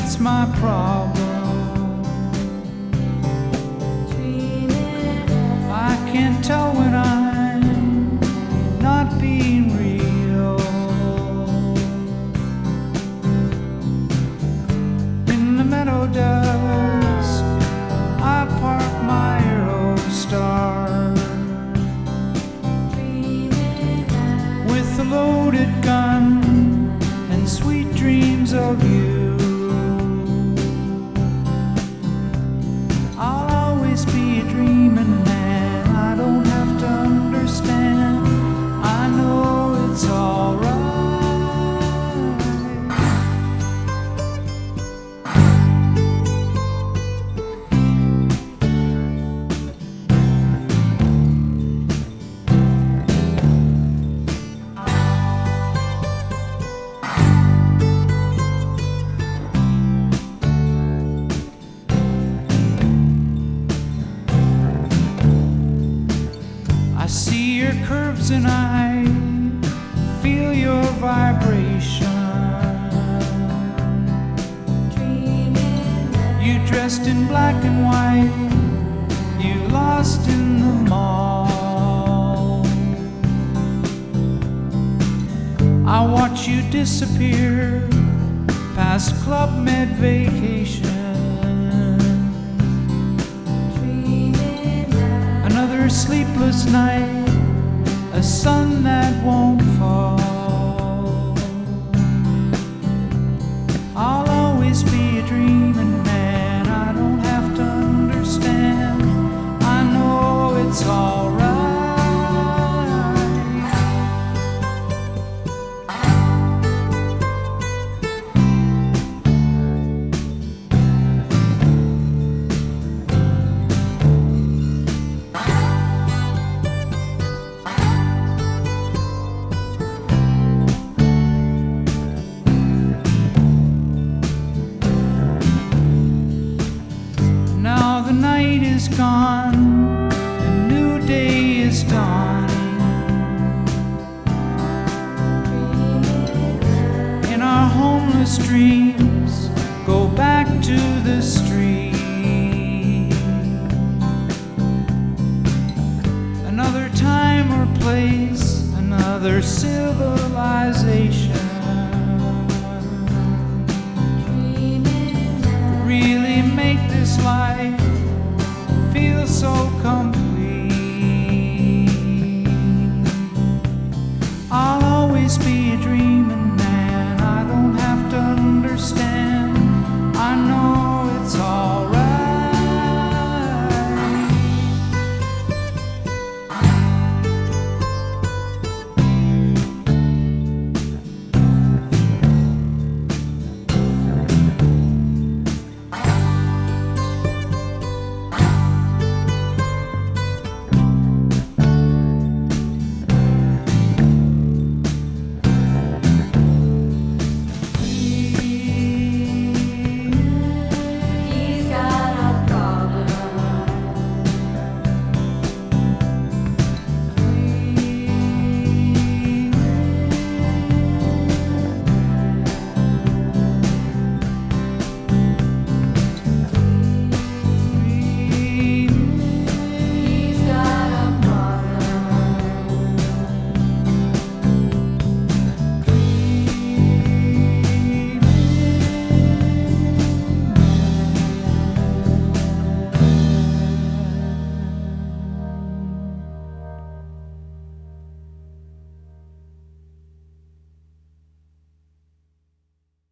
It's my problem. I can't tell when I'm not being real. In the meadow dust, I park my Aerostar with a loaded gun and sweet dreams of you. I'll always be a dreaming man. I don't have to understand. I know it's alright. I see your curves and I feel your vibration. You dressed in black and white, you lost in the mall. I watch you disappear past Club Med Vacation. Another sleepless night, a sun that won't fall. I'll always be a dreaming man. I don't have to understand. I know it's alright. Now the night is gone, a new day is dawning. In our homeless dreams, go back to the street. Another time or place, another civilization. Really make this life feel so